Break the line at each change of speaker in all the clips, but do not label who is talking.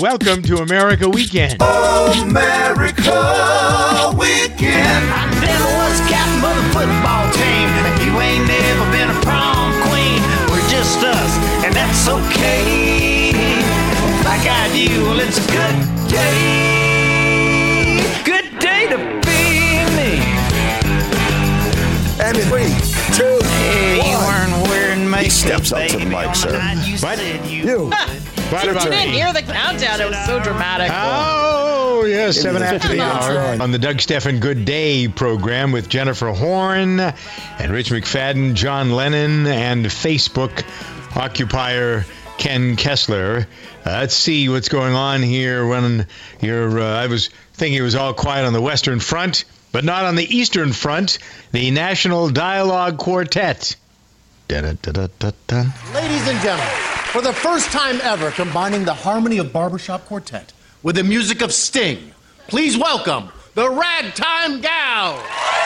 Welcome to America Weekend.
America Weekend.
I never was captain of the football team. You ain't never been a prom queen. We're just us, and that's okay. If I got you, well, it's a good day. Good day to be me.
And in 3, 2,
Hey, you weren't wearing makeup.
He steps up to the mic, sir.
What?
You.
What about
You
me?
didn't hear the countdown. It was so dramatic.
Oh, yes, 7 after the hour
right.
on the Doug Stephan Good Day program with Jennifer Horn and Rich McFadden, John Lennon, and Facebook occupier Ken Kessler. Let's see what's going on here when I was thinking it was all quiet on the Western Front, but not on the Eastern Front. The National Dialogue Quartet. Da-da-da-da-da-da.
Ladies and gentlemen, for the first time ever, combining the harmony of Barbershop Quartet with the music of Sting, please welcome the Ragtime Gals.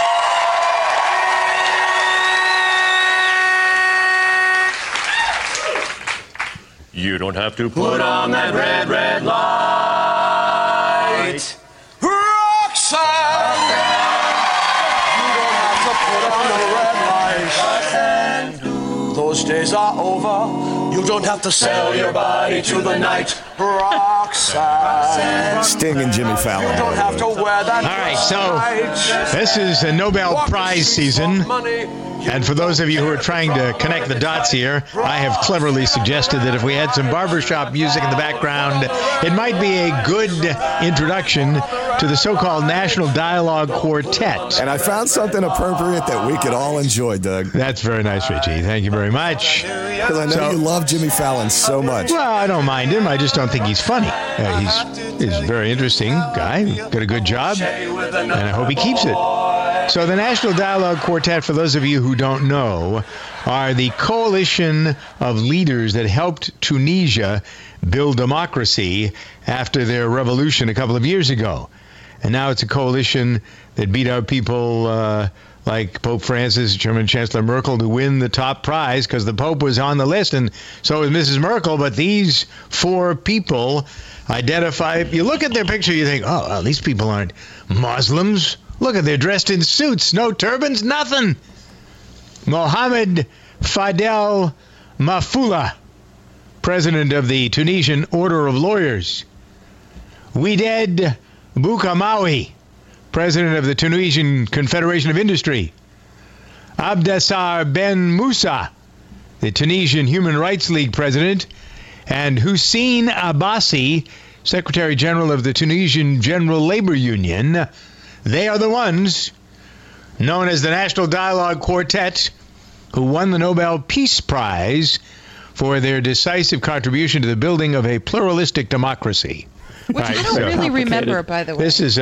You don't have to put on that red, red light.
Roxanne! You don't have to put on the red light. Those days are over. You don't have to sell your body to the night. Roxanne.
Sting and Jimmy Fallon.
You don't have to wear that.
All right, so this is the Nobel Prize season. And for those of you who are trying to connect the dots here, I have cleverly suggested that if we had some barbershop music in the background, it might be a good introduction to the so-called National Dialogue Quartet.
And I found something appropriate that we could all enjoy, Doug.
That's very nice, Richie. Thank you very much.
Because I know you love Jimmy Fallon so much.
Well, I don't mind him. I just don't think he's funny. He's a very interesting guy. Got a good job, and I hope he keeps it. So the National Dialogue Quartet, for those of you who don't know, are the coalition of leaders that helped Tunisia build democracy after their revolution a couple of years ago. And now it's a coalition that beat out people like Pope Francis, German Chancellor Merkel, to win the top prize because the Pope was on the list, and so was Mrs. Merkel. But these four people identify. If you look at their picture, you think, oh, well, these people aren't Muslims. Look at, they're dressed in suits, no turbans, nothing. Mohamed Fadel Mafoula, president of the Tunisian Order of Lawyers. Ouided Boukamawi, president of the Tunisian Confederation of Industry. Abdessar Ben Moussa, the Tunisian Human Rights League president. And Hussein Abbasi, secretary general of the Tunisian General Labor Union. They are the ones known as the National Dialogue Quartet who won the Nobel Peace Prize for their decisive contribution to the building of a pluralistic democracy.
Which I don't really remember, by the way.
This is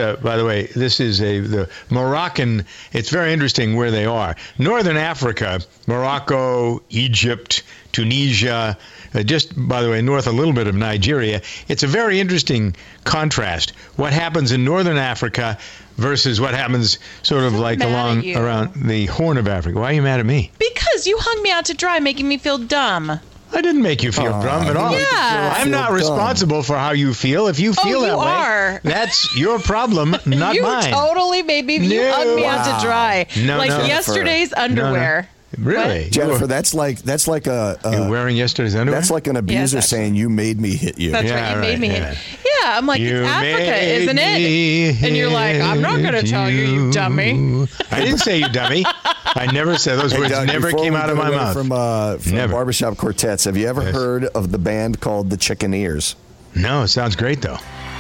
the Moroccan. It's very interesting where they are. Northern Africa, Morocco, Egypt, Tunisia, just, by the way, north a little bit of Nigeria. It's a very interesting contrast. What happens in Northern Africa versus what happens sort of like around the Horn of Africa. Why are you mad at me?
Because you hung me out to dry, making me feel dumb.
I didn't make you feel dumb at all.
Yeah.
I'm not responsible for how you feel. If you feel that way,
are.
That's your problem, not
you
mine.
You totally made me. You hung me out to dry.
No,
like yesterday's underwear.
Really?
What?
Jennifer, that's like a
you're wearing yesterday's underwear?
That's like an abuser saying you made me hit you.
That's right, you made me hit. Yeah, I'm like, it's Africa, isn't it? And you're like, I'm not going to tell you, you dummy.
I didn't say you dummy. I never said those words.
Doug,
never came out of my mouth.
From Barbershop Quartets, have you ever heard of the band called the Chickaneers?
No, it sounds great though.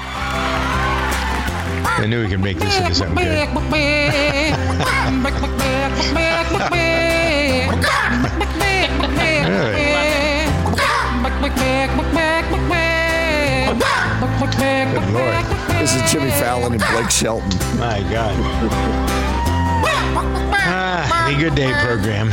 I knew we could make this into something good. Good Lord.
This is Jimmy Fallon and Blake Shelton.
My God. The Good Day program.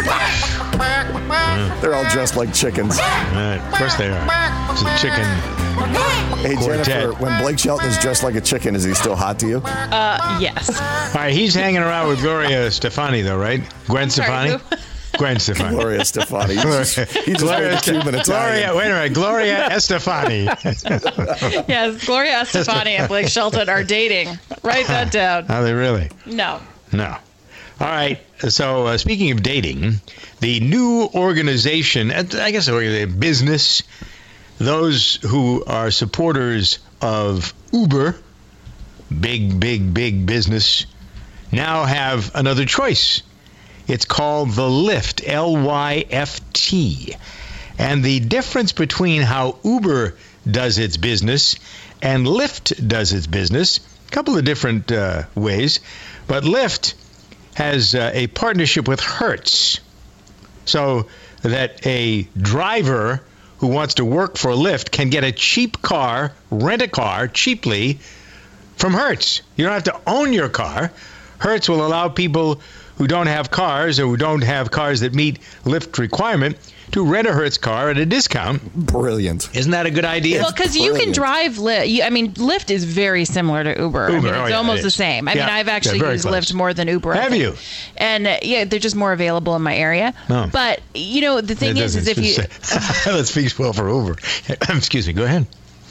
They're all dressed like chickens.
Of course they are. It's a chicken.
Hey,
quartet.
Jennifer, when Blake Shelton is dressed like a chicken, is he still hot to you?
Yes.
All right, he's hanging around with Gloria Stefani, though, right? Gwen Stefani? Gwen Stefani.
Gloria Estefani. He just made Cuban Italian.
Wait a minute. Gloria Estefani.
Yes, Gloria Estefani and Blake Shelton are dating. Write that down.
Are they really?
No.
No. All right. So speaking of dating, the new organization, I guess a business, those who are supporters of Uber, big business, now have another choice. It's called the Lyft, Lyft. And the difference between how Uber does its business and Lyft does its business, a couple of different ways, but Lyft has a partnership with Hertz, so that a driver who wants to work for Lyft can get a cheap car, rent a car cheaply from Hertz. You don't have to own your car. Hertz will allow people who don't have cars or who don't have cars that meet Lyft requirement to rent a Hertz car at a discount.
Brilliant.
Isn't that a good idea?
Well, because you can drive Lyft. I mean, Lyft is very similar to Uber. I mean, it's almost the same. I mean, I've actually used Lyft more than Uber.
Have you?
And they're just more available in my area.
Oh.
But, the thing is if you...
That speaks well for Uber. Excuse me. Go ahead.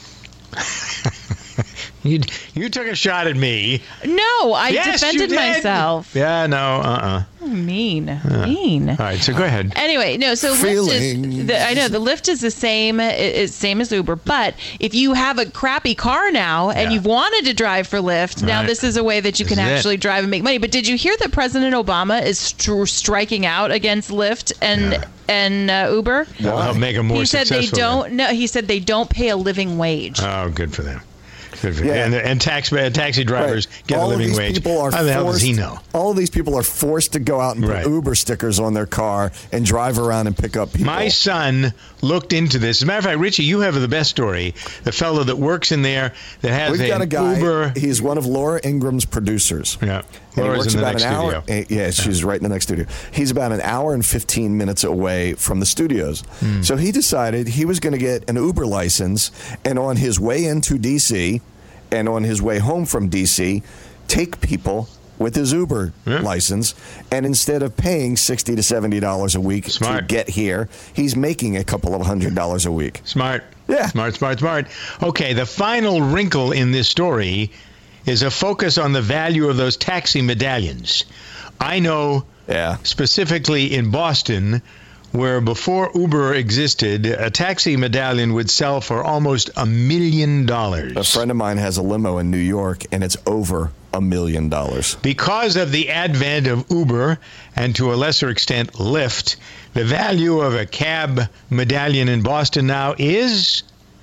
You took a shot at me.
No, I defended myself.
Yeah, no,
Mean.
All right, so go ahead.
Anyway, no, so Lyft is, the Lyft is the same, same as Uber, but if you have a crappy car now and you've wanted to drive for Lyft, now this is a way that you can actually drive and make money. But did you hear that President Obama is striking out against Lyft and Uber?
I'll make them more successful.
He said they don't pay a living wage.
Oh, good for them. And taxi drivers get a living wage. How the hell does he know?
All of these people are forced to go out and put Uber stickers on their car and drive around and pick up people.
My son looked into this. As a matter of fact, Richie, you have the best story. The fellow that works in there that has
We've got a guy,
Uber.
He's one of Laura Ingram's producers.
Yeah.
Laura's
in the next studio.
Yeah, she's right in the next studio. He's about an hour and 15 minutes away from the studios. So he decided he was going to get an Uber license, and on his way into D.C., and on his way home from D.C., take people with his Uber license, and instead of paying $60 to $70 a week to get here, he's making a couple of $100 a week.
Smart.
Yeah.
Smart. Okay, the final wrinkle in this story is a focus on the value of those taxi medallions. I know specifically in Boston, where before Uber existed, a taxi medallion would sell for almost $1 million.
A friend of mine has a limo in New York, and it's over $1 million.
Because of the advent of Uber, and to a lesser extent Lyft, the value of a cab medallion in Boston now is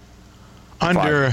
under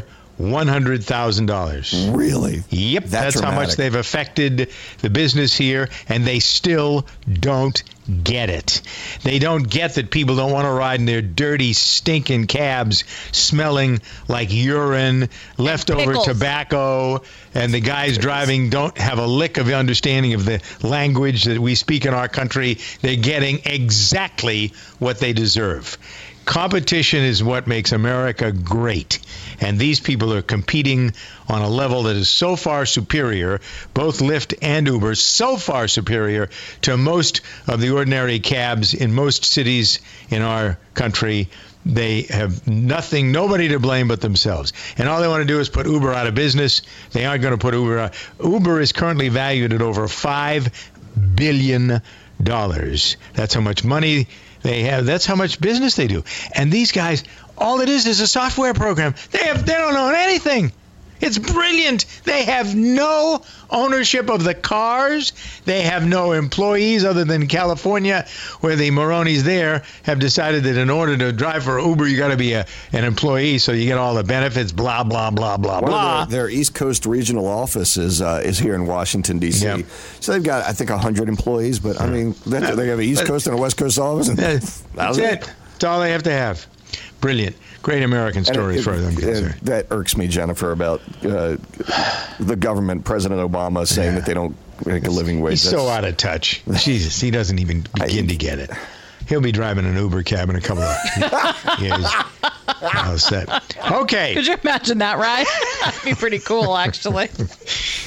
$100,000.
Really?
Yep. That's how much they've affected the business here, and they still don't get it. They don't get that people don't want to ride in their dirty, stinking cabs smelling like urine, leftover tobacco, and the guys driving don't have a lick of understanding of the language that we speak in our country. They're getting exactly what they deserve. Competition is what makes America great. And these people are competing on a level that is so far superior, both Lyft and Uber, so far superior to most of the ordinary cabs in most cities in our country. They have nobody to blame but themselves. And all they want to do is put Uber out of business. They aren't going to put Uber out. Uber is currently valued at over $5 billion. That's how much money they have. That's how much business they do. And these guys, all it is a software program. They don't own anything. It's brilliant. They have no ownership of the cars. They have no employees other than California, where the Moronis there have decided that in order to drive for Uber, you got to be an employee, so you get all the benefits, blah, blah, blah, blah, blah.
Their East Coast regional office is here in Washington, D.C. Yep. So they've got, I think, 100 employees, but, I mean, they have an East Coast and a West Coast office. And
that's it. That's all they have to have. Brilliant. Great American story for them.
That irks me, Jennifer, about the government, President Obama, saying that they don't make a living wage.
He's so out of touch. Jesus, he doesn't even begin to get it. He'll be driving an Uber cab in a couple of years. All set. Okay.
Could you imagine that ride? That'd be pretty cool, actually.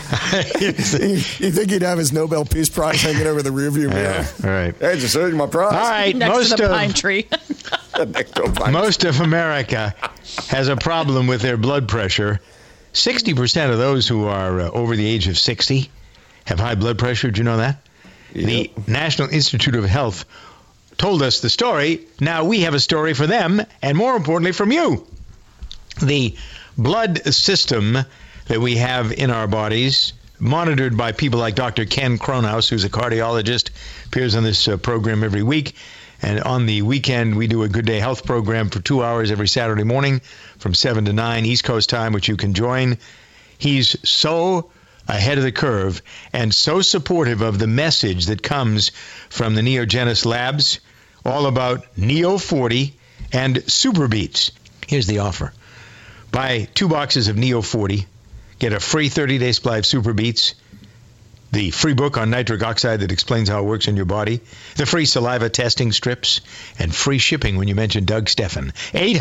You think he'd have his Nobel Peace Prize hanging over the rearview mirror?
All right.
Hey, just heard my prize.
All right.
Next to the pine tree.
Most of America has a problem with their blood pressure. 60% of those who are over the age of 60 have high blood pressure. Did you know that? Yep. The National Institute of Health told us the story. Now we have a story for them, and more importantly, from you. The blood system that we have in our bodies, monitored by people like Dr. Ken Cronhaus, who's a cardiologist, appears on this program every week. And on the weekend, we do a Good Day Health program for 2 hours every Saturday morning from 7 to 9 East Coast time, which you can join. He's so ahead of the curve and so supportive of the message that comes from the Neogenis Labs, all about Neo 40 and Super Beats. Here's the offer. Buy 2 boxes of Neo 40, get a free 30-day supply of Super Beats, the free book on nitric oxide that explains how it works in your body, the free saliva testing strips, and free shipping when you mention Doug Steffen.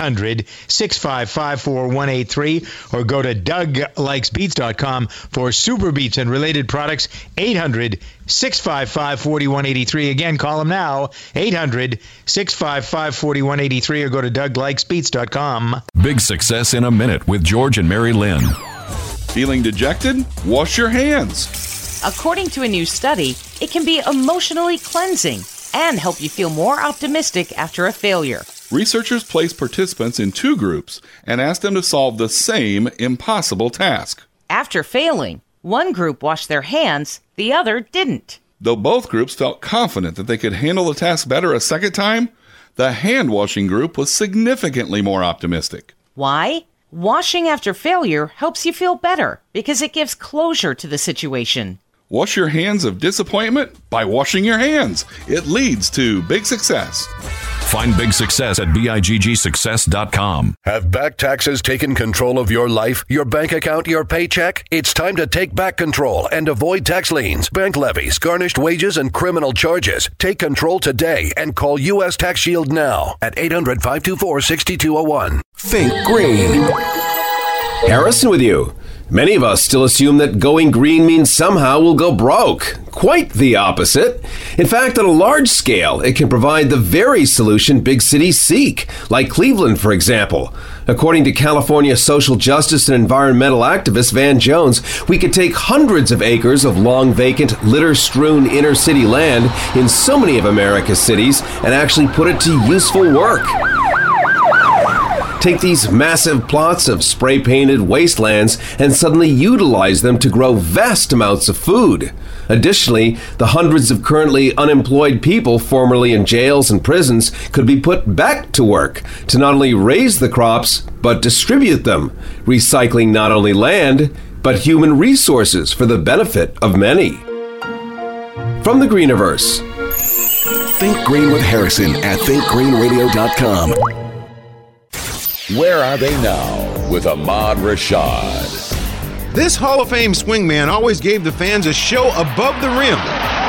800-655-4183 or go to DougLikesBeats.com for Super Beats and related products. 800-655-4183. Again, call them now. 800-655-4183 or go to DougLikesBeats.com.
Big Success in a Minute with George and Mary Lynn.
Feeling dejected? Wash your hands.
According to a new study, it can be emotionally cleansing and help you feel more optimistic after a failure.
Researchers placed participants in 2 groups and asked them to solve the same impossible task.
After failing, one group washed their hands, the other didn't.
Though both groups felt confident that they could handle the task better a second time, the hand-washing group was significantly more optimistic.
Why? Washing after failure helps you feel better because it gives closure to the situation.
Wash your hands of disappointment by washing your hands. It leads to big success.
Find Big Success at BIGGsuccess.com.
Have back taxes taken control of your life, your bank account, your paycheck? It's time to take back control and avoid tax liens, bank levies, garnished wages, and criminal charges. Take control today and call U.S. Tax Shield now at 800-524-6201.
Think green. Harrison with you. Many of us still assume that going green means somehow we'll go broke. Quite the opposite. In fact, on a large scale, it can provide the very solution big cities seek, like Cleveland, for example. According to California social justice and environmental activist Van Jones, we could take hundreds of acres of long vacant, litter-strewn inner-city land in so many of America's cities and actually put it to useful work. Take these massive plots of spray-painted wastelands and suddenly utilize them to grow vast amounts of food. Additionally, the hundreds of currently unemployed people formerly in jails and prisons could be put back to work to not only raise the crops, but distribute them, recycling not only land, but human resources for the benefit of many. From the Greeniverse.
Think Green with Harrison at thinkgreenradio.com.
Where are they now with Ahmad Rashad?
This Hall of Fame swingman always gave the fans a show above the rim.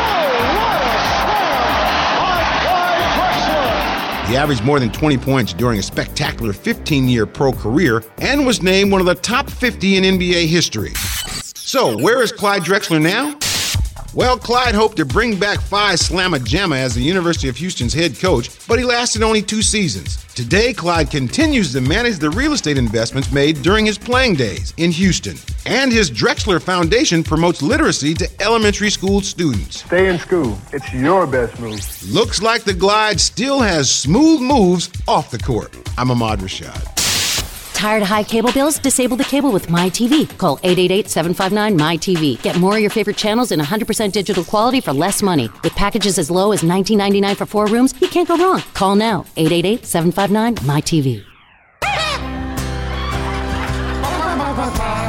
He averaged more than 20 points during a spectacular 15-year pro career and was named one of the top 50 in NBA history. So, where is Clyde Drexler now? Well, Clyde hoped to bring back Phi Slama Jama as the University of Houston's head coach, but he lasted only 2 seasons. Today, Clyde continues to manage the real estate investments made during his playing days in Houston. And his Drexler Foundation promotes literacy to elementary school students.
Stay in school. It's your best move.
Looks like the Glide still has smooth moves off the court. I'm Ahmad Rashad.
Tired of high cable bills? Disable the cable with MyTV. Call 888-759-MyTV. Get more of your favorite channels in 100% digital quality for less money. With packages as low as $19.99 for 4 rooms, you can't go wrong. Call now. 888-759-MyTV.